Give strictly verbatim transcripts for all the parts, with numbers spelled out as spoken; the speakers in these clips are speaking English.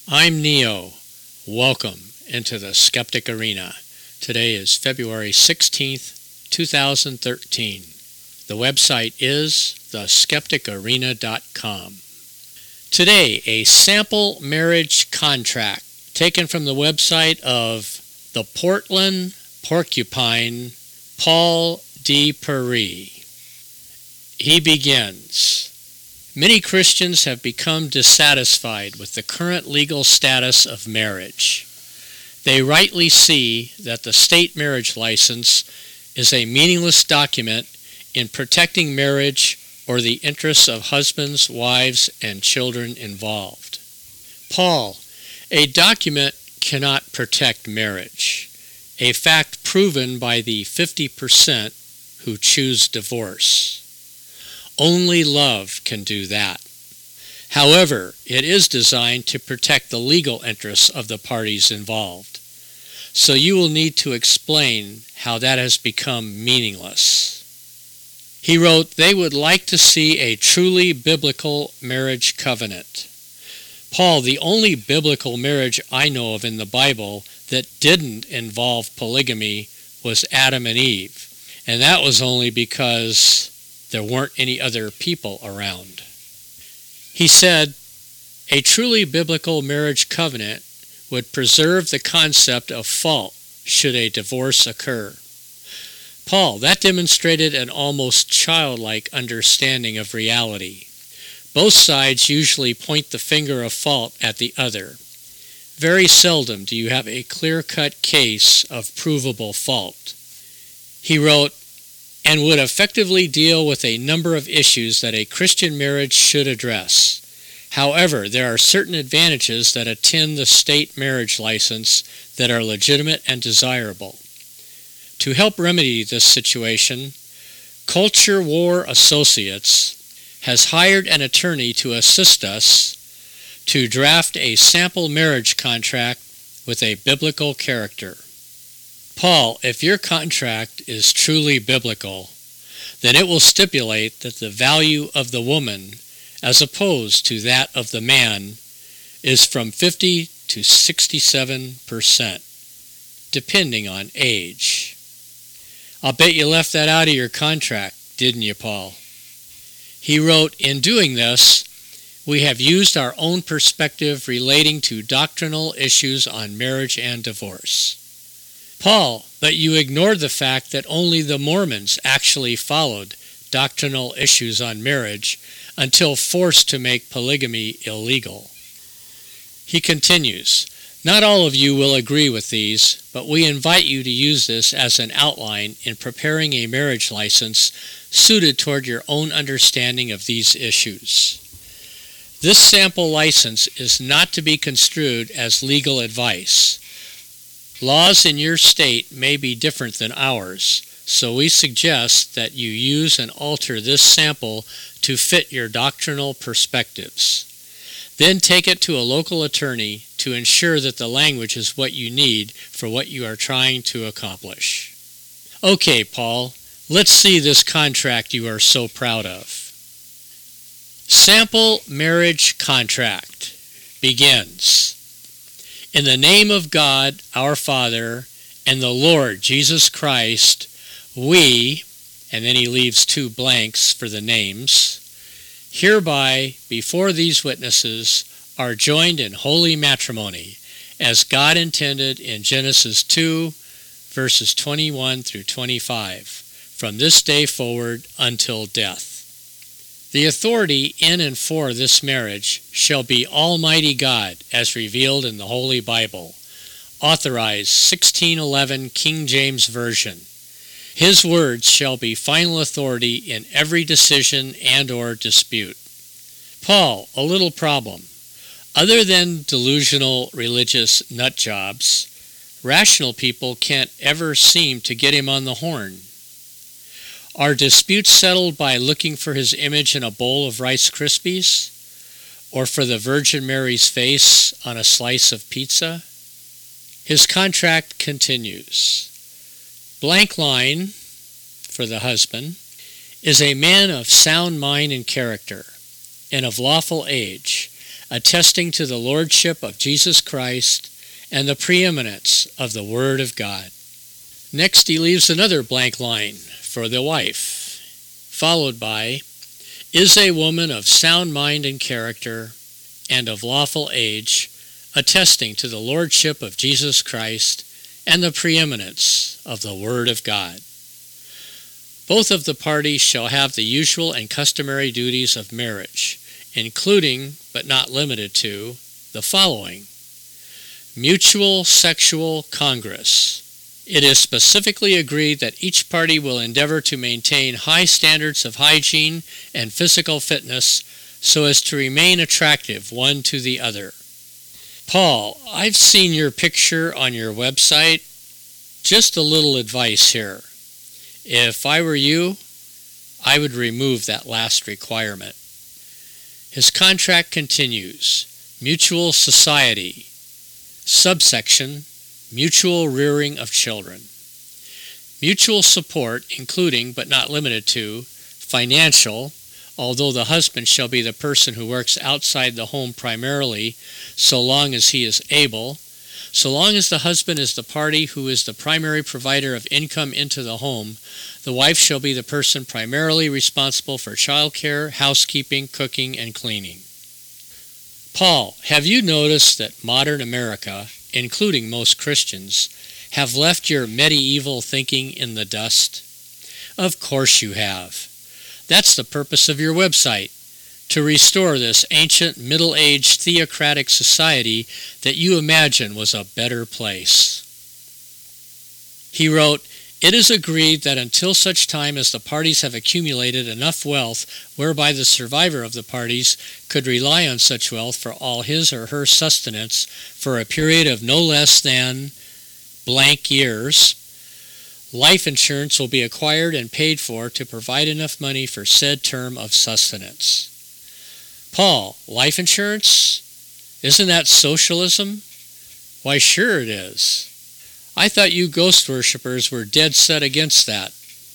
I'm Neo. Welcome into the Skeptic Arena. Today is February sixteenth, two thousand thirteen. The website is the skeptic arena dot com. Today, a sample marriage contract taken from the website of the Portland Porcupine, Paul D. Perry. He begins. Many Christians have become dissatisfied with the current legal status of marriage. They rightly see that the state marriage license is a meaningless document in protecting marriage or the interests of husbands, wives, and children involved. Paul, a document cannot protect marriage, a fact proven by the fifty percent who choose divorce. Only love can do that. However, it is designed to protect the legal interests of the parties involved. So you will need to explain how that has become meaningless. He wrote, they would like to see a truly biblical marriage covenant. Paul, the only biblical marriage I know of in the Bible that didn't involve polygamy was Adam and Eve, and that was only because there weren't any other people around. He said, a truly biblical marriage covenant would preserve the concept of fault should a divorce occur. Paul, that demonstrated an almost childlike understanding of reality. Both sides usually point the finger of fault at the other. Very seldom do you have a clear-cut case of provable fault. He wrote, and would effectively deal with a number of issues that a Christian marriage should address. However, there are certain advantages that attend the state marriage license that are legitimate and desirable. To help remedy this situation, Culture War Associates has hired an attorney to assist us to draft a sample marriage contract with a biblical character. Paul, if your contract is truly biblical, then it will stipulate that the value of the woman, as opposed to that of the man, is from fifty to sixty-seven percent, depending on age. I'll bet you left that out of your contract, didn't you, Paul? He wrote, in doing this, we have used our own perspective relating to doctrinal issues on marriage and divorce. Paul, but you ignored the fact that only the Mormons actually followed doctrinal issues on marriage until forced to make polygamy illegal. He continues, not all of you will agree with these, but we invite you to use this as an outline in preparing a marriage license suited toward your own understanding of these issues. This sample license is not to be construed as legal advice. Laws in your state may be different than ours, so we suggest that you use and alter this sample to fit your doctrinal perspectives. Then take it to a local attorney to ensure that the language is what you need for what you are trying to accomplish. Okay, Paul, let's see this contract you are so proud of. Sample marriage contract begins. In the name of God, our Father, and the Lord Jesus Christ, we, and then he leaves two blanks for the names, hereby, before these witnesses, are joined in holy matrimony, as God intended in Genesis two, verses twenty-one through twenty-five, from this day forward until death. The authority in and for this marriage shall be Almighty God, as revealed in the Holy Bible, authorized sixteen eleven King James Version. His words shall be final authority in every decision and or dispute. Paul, a little problem. Other than delusional religious nutjobs, rational people can't ever seem to get him on the horn. Are disputes settled by looking for his image in a bowl of Rice Krispies? Or for the Virgin Mary's face on a slice of pizza? His contract continues. Blank line, for the husband, is a man of sound mind and character, and of lawful age, attesting to the lordship of Jesus Christ and the preeminence of the Word of God. Next, he leaves another blank line for the wife, followed by, is a woman of sound mind and character and of lawful age, attesting to the lordship of Jesus Christ and the preeminence of the Word of God. Both of the parties shall have the usual and customary duties of marriage, including, but not limited to, the following: mutual sexual congress. It is specifically agreed that each party will endeavor to maintain high standards of hygiene and physical fitness so as to remain attractive one to the other. Paul, I've seen your picture on your website. Just a little advice here. If I were you, I would remove that last requirement. His contract continues. Mutual society. Subsection, mutual rearing of children. Mutual support, including but not limited to financial, although the husband shall be the person who works outside the home primarily, so long as he is able. So long as the husband is the party who is the primary provider of income into the home, the wife shall be the person primarily responsible for child care, housekeeping, cooking, and cleaning. Paul, have you noticed that modern America, including most Christians, have left your medieval thinking in the dust? Of course you have. That's the purpose of your website, to restore this ancient middle-aged theocratic society that you imagine was a better place. He wrote, it is agreed that until such time as the parties have accumulated enough wealth whereby the survivor of the parties could rely on such wealth for all his or her sustenance for a period of no less than blank years, life insurance will be acquired and paid for to provide enough money for said term of sustenance. Paul, life insurance? Isn't that socialism? Why, sure it is. I thought you ghost worshippers were dead set against that.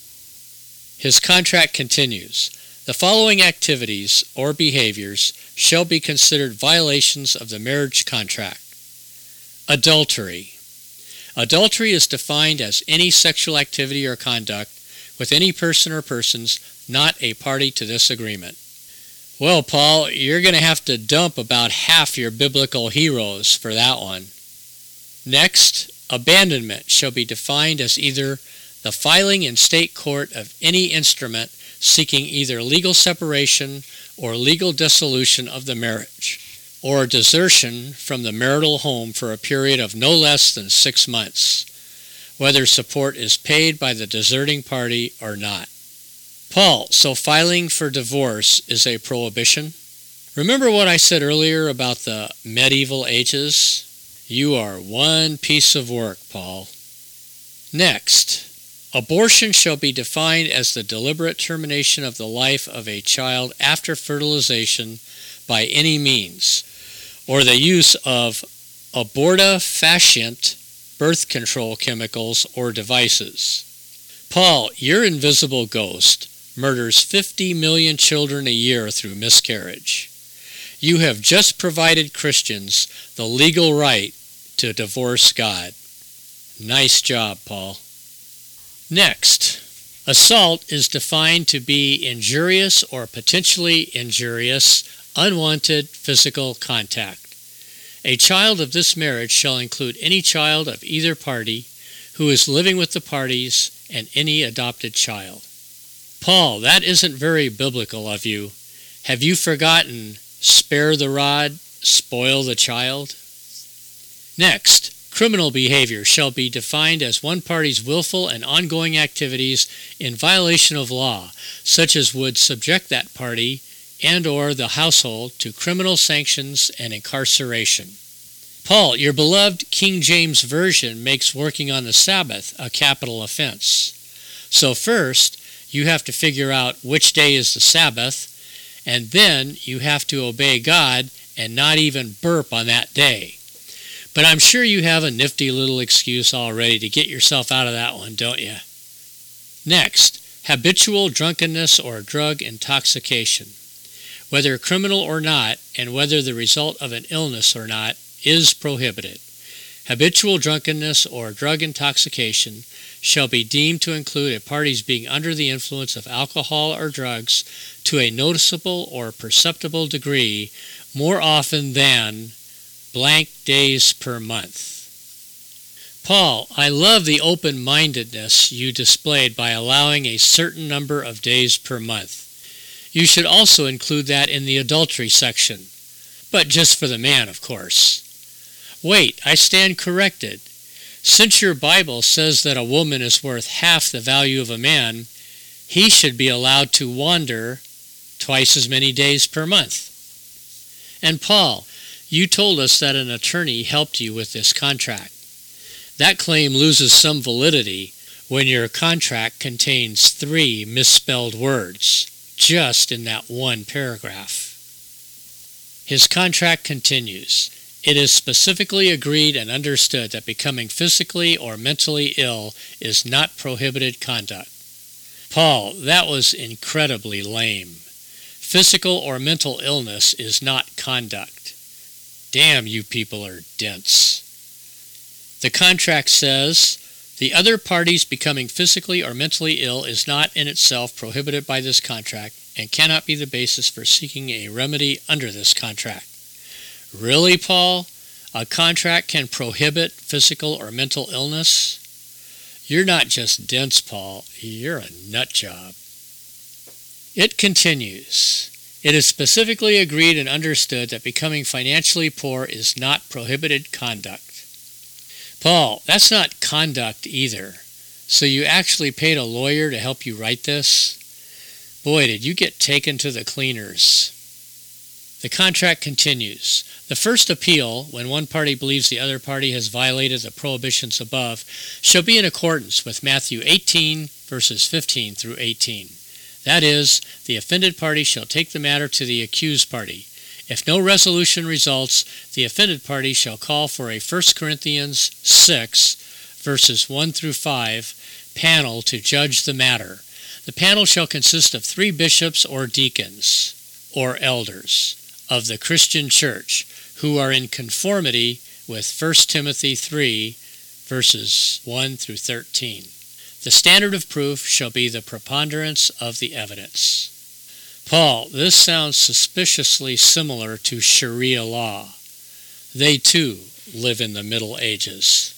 His contract continues. The following activities or behaviors shall be considered violations of the marriage contract. Adultery. Adultery is defined as any sexual activity or conduct with any person or persons not a party to this agreement. Well, Paul, you're going to have to dump about half your biblical heroes for that one. Next, abandonment shall be defined as either the filing in state court of any instrument seeking either legal separation or legal dissolution of the marriage, or desertion from the marital home for a period of no less than six months, whether support is paid by the deserting party or not. Paul, so filing for divorce is a prohibition? Remember what I said earlier about the medieval ages? You are one piece of work, Paul. Next, abortion shall be defined as the deliberate termination of the life of a child after fertilization by any means, or the use of abortifacient birth control chemicals or devices. Paul, your invisible ghost murders fifty million children a year through miscarriage. You have just provided Christians the legal right to divorce God. Nice job, Paul. Next, assault is defined to be injurious or potentially injurious, unwanted physical contact. A child of this marriage shall include any child of either party who is living with the parties and any adopted child. Paul, that isn't very biblical of you. Have you forgotten, spare the rod, spoil the child? Next, criminal behavior shall be defined as one party's willful and ongoing activities in violation of law, such as would subject that party and or the household to criminal sanctions and incarceration. Paul, your beloved King James Version makes working on the Sabbath a capital offense. So first, you have to figure out which day is the Sabbath, and then you have to obey God and not even burp on that day. But I'm sure you have a nifty little excuse already to get yourself out of that one, don't you? Next, habitual drunkenness or drug intoxication. Whether criminal or not, and whether the result of an illness or not, is prohibited. Habitual drunkenness or drug intoxication shall be deemed to include a party's being under the influence of alcohol or drugs to a noticeable or perceptible degree more often than blank days per month. Paul, I love the open-mindedness you displayed by allowing a certain number of days per month. You should also include that in the adultery section, but just for the man, of course. Wait, I stand corrected. Since your Bible says that a woman is worth half the value of a man, he should be allowed to wander twice as many days per month. And Paul, you told us that an attorney helped you with this contract. That claim loses some validity when your contract contains three misspelled words, just in that one paragraph. His contract continues. It is specifically agreed and understood that becoming physically or mentally ill is not prohibited conduct. Paul, that was incredibly lame. Physical or mental illness is not conduct. Damn, you people are dense. The contract says, the other party's becoming physically or mentally ill is not in itself prohibited by this contract and cannot be the basis for seeking a remedy under this contract. Really, Paul? A contract can prohibit physical or mental illness? You're not just dense, Paul. You're a nut job. It continues. It is specifically agreed and understood that becoming financially poor is not prohibited conduct. Paul, that's not conduct either. So you actually paid a lawyer to help you write this? Boy, did you get taken to the cleaners. The contract continues. The first appeal, when one party believes the other party has violated the prohibitions above, shall be in accordance with Matthew eighteen, verses fifteen through eighteen. That is, the offended party shall take the matter to the accused party. If no resolution results, the offended party shall call for a First Corinthians six, verses one through five, panel to judge the matter. The panel shall consist of three bishops or deacons, or elders, of the Christian church, who are in conformity with First Timothy three, verses one through thirteen. The standard of proof shall be the preponderance of the evidence. Paul, this sounds suspiciously similar to Sharia law. They, too, live in the Middle Ages.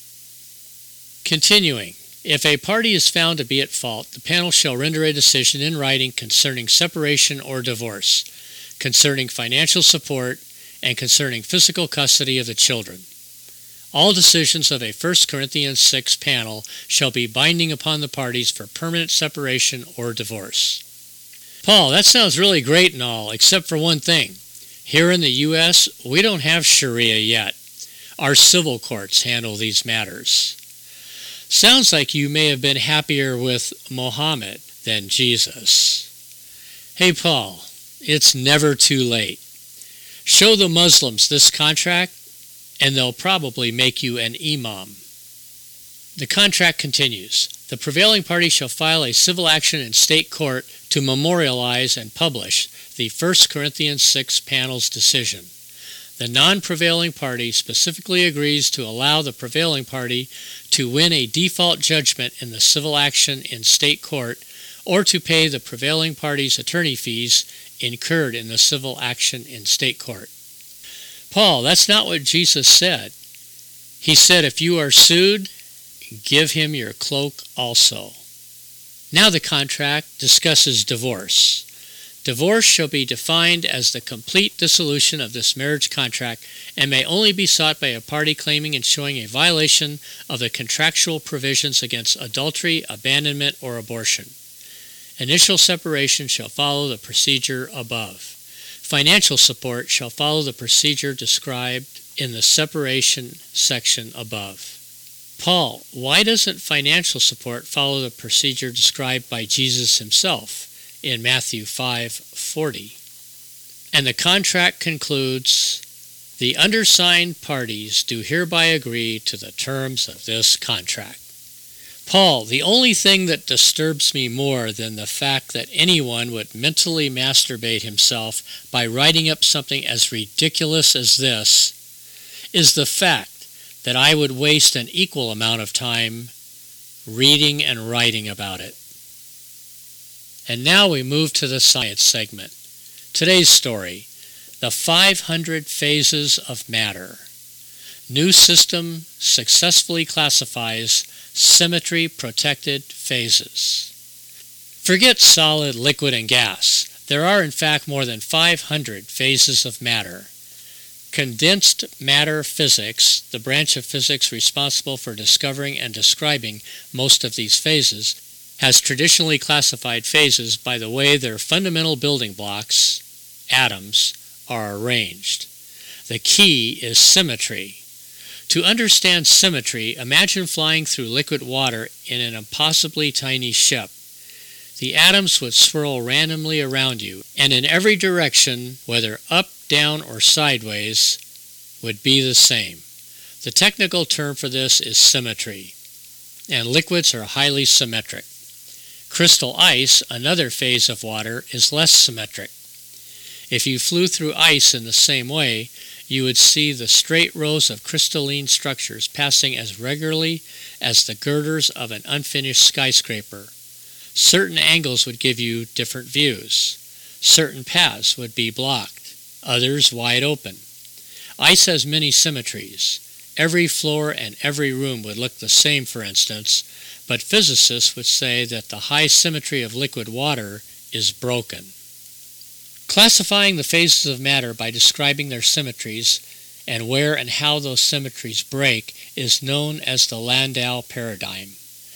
Continuing, if a party is found to be at fault, the panel shall render a decision in writing concerning separation or divorce, concerning financial support, and concerning physical custody of the children. All decisions of a First Corinthians six panel shall be binding upon the parties for permanent separation or divorce. Paul, that sounds really great and all, except for one thing. Here in the U S, we don't have Sharia yet. Our civil courts handle these matters. Sounds like you may have been happier with Mohammed than Jesus. Hey, Paul, it's never too late. Show the Muslims this contract, and they'll probably make you an imam. The contract continues. The prevailing party shall file a civil action in state court to memorialize and publish the First Corinthians six panel's decision. The non-prevailing party specifically agrees to allow the prevailing party to win a default judgment in the civil action in state court or to pay the prevailing party's attorney fees incurred in the civil action in state court. Paul, that's not what Jesus said. He said, if you are sued, give him your cloak also. Now the contract discusses divorce. Divorce shall be defined as the complete dissolution of this marriage contract and may only be sought by a party claiming and showing a violation of the contractual provisions against adultery, abandonment, or abortion. Initial separation shall follow the procedure above. Financial support shall follow the procedure described in the separation section above. Paul, why doesn't financial support follow the procedure described by Jesus himself in Matthew five forty? And the contract concludes, the undersigned parties do hereby agree to the terms of this contract. Paul, the only thing that disturbs me more than the fact that anyone would mentally masturbate himself by writing up something as ridiculous as this is the fact that I would waste an equal amount of time reading and writing about it. And now we move to the science segment. Today's story, the five hundred phases of matter. New system successfully classifies symmetry-protected phases. Forget solid, liquid, and gas. There are in fact more than five hundred phases of matter. Condensed matter physics, the branch of physics responsible for discovering and describing most of these phases, has traditionally classified phases by the way their fundamental building blocks, atoms, are arranged. The key is symmetry. To understand symmetry, imagine flying through liquid water in an impossibly tiny ship. The atoms would swirl randomly around you, and in every direction, whether up, down, or sideways, would be the same. The technical term for this is symmetry, and liquids are highly symmetric. Crystal ice, another phase of water, is less symmetric. If you flew through ice in the same way, you would see the straight rows of crystalline structures passing as regularly as the girders of an unfinished skyscraper. Certain angles would give you different views. Certain paths would be blocked, others wide open. Ice has many symmetries. Every floor and every room would look the same, for instance, but physicists would say that the high symmetry of liquid water is broken. Classifying the phases of matter by describing their symmetries and where and how those symmetries break is known as the Landau paradigm.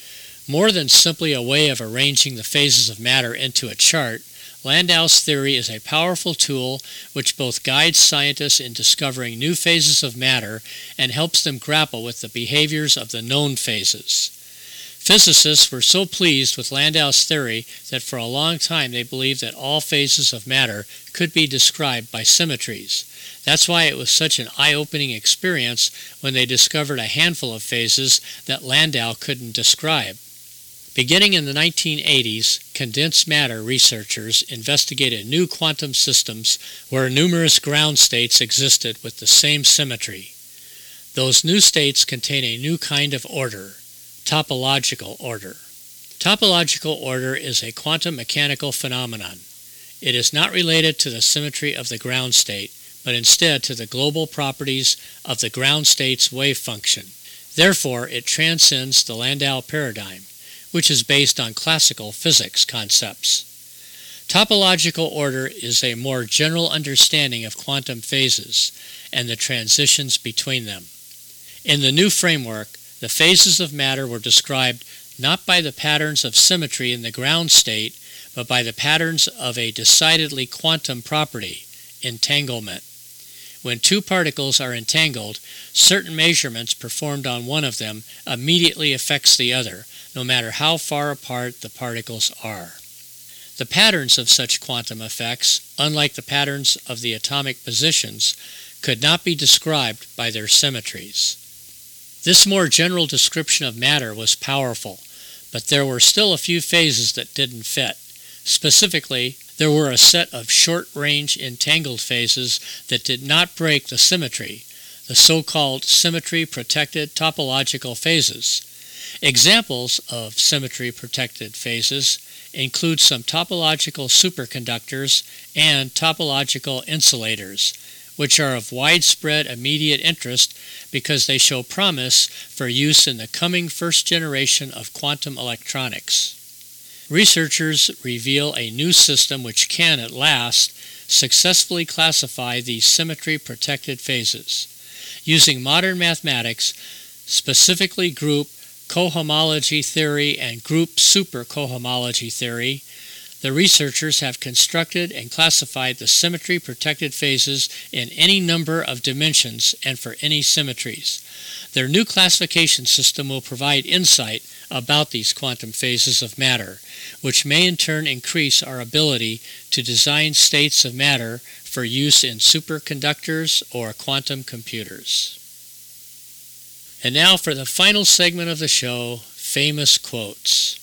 More than simply a way of arranging the phases of matter into a chart, Landau's theory is a powerful tool which both guides scientists in discovering new phases of matter and helps them grapple with the behaviors of the known phases. Physicists were so pleased with Landau's theory that for a long time they believed that all phases of matter could be described by symmetries. That's why it was such an eye-opening experience when they discovered a handful of phases that Landau couldn't describe. Beginning in the nineteen eighties, condensed matter researchers investigated new quantum systems where numerous ground states existed with the same symmetry. Those new states contain a new kind of order, topological order. Topological order is a quantum mechanical phenomenon. It is not related to the symmetry of the ground state, but instead to the global properties of the ground state's wave function. Therefore, it transcends the Landau paradigm, which is based on classical physics concepts. Topological order is a more general understanding of quantum phases and the transitions between them. In the new framework, the phases of matter were described not by the patterns of symmetry in the ground state, but by the patterns of a decidedly quantum property, entanglement. When two particles are entangled, certain measurements performed on one of them immediately affects the other, no matter how far apart the particles are. The patterns of such quantum effects, unlike the patterns of the atomic positions, could not be described by their symmetries. This more general description of matter was powerful, but there were still a few phases that didn't fit. Specifically, there were a set of short-range entangled phases that did not break the symmetry, the so-called symmetry-protected topological phases. Examples of symmetry-protected phases include some topological superconductors and topological insulators, which are of widespread immediate interest because they show promise for use in the coming first generation of quantum electronics. Researchers reveal a new system which can, at last, successfully classify these symmetry-protected phases. Using modern mathematics, specifically group cohomology theory and group supercohomology theory, the researchers have constructed and classified the symmetry-protected phases in any number of dimensions and for any symmetries. Their new classification system will provide insight about these quantum phases of matter, which may in turn increase our ability to design states of matter for use in superconductors or quantum computers. And now for the final segment of the show, famous quotes.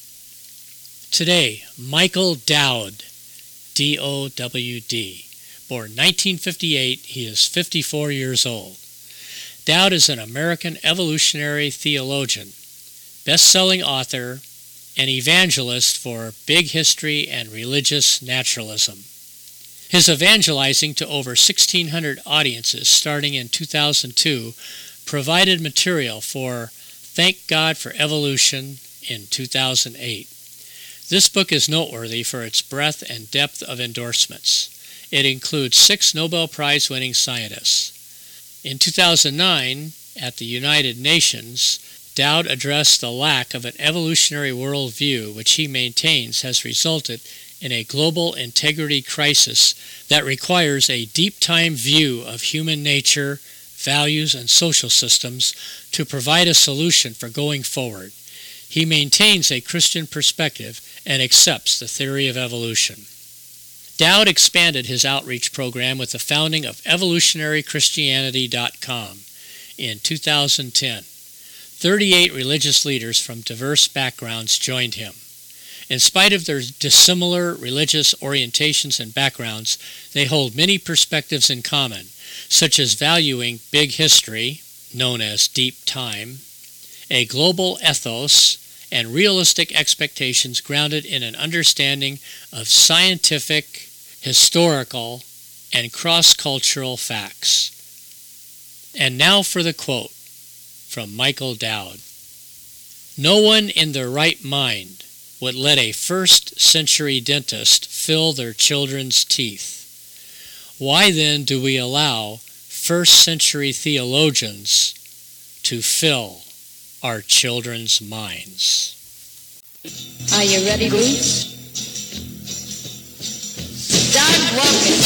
Today, Michael Dowd, D O W D. Born nineteen fifty-eight, he is fifty-four years old. Dowd is an American evolutionary theologian, best-selling author, and evangelist for big history and religious naturalism. His evangelizing to over sixteen hundred audiences starting in two thousand two provided material for Thank God for Evolution in two thousand eight. This book is noteworthy for its breadth and depth of endorsements. It includes six Nobel Prize-winning scientists. In two thousand nine, at the United Nations, Dowd addressed the lack of an evolutionary worldview which he maintains has resulted in a global integrity crisis that requires a deep-time view of human nature, values, and social systems to provide a solution for going forward. He maintains a Christian perspective and accepts the theory of evolution. Dowd expanded his outreach program with the founding of evolutionary christianity dot com in two thousand ten. thirty-eight religious leaders from diverse backgrounds joined him. In spite of their dissimilar religious orientations and backgrounds, they hold many perspectives in common, such as valuing big history, known as deep time, a global ethos, and realistic expectations grounded in an understanding of scientific, historical, and cross-cultural facts. And now for the quote from Michael Dowd. No one in their right mind would let a first-century dentist fill their children's teeth. Why then do we allow first-century theologians to fill our children's minds? Are you ready, Bruce? Start walking.